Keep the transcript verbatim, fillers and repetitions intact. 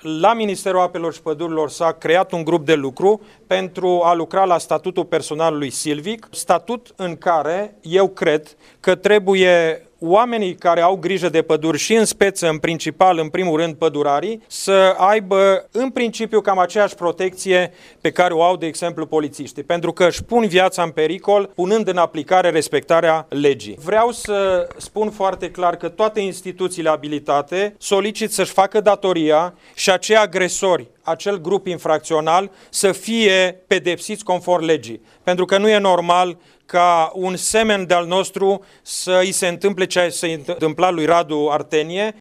la Ministerul Apelor și Pădurilor s-a creat un grup de lucru pentru a lucra la statutul personalului silvic, statut în care eu cred că trebuie oamenii care au grijă de păduri și în speță, în principal, în primul rând, pădurarii, să aibă în principiu cam aceeași protecție pe care o au, de exemplu, polițiștii, pentru că își pun viața în pericol, punând în aplicare respectarea legii. Vreau să spun foarte clar că toate instituțiile abilitate solicit să-și facă datoria și acei agresori, acel grup infracțional, să fie pedepsiți conform legii. Pentru că nu e normal ca un semen de-al nostru să îi se întâmple ce s-a întâmplat lui Radu Artenie,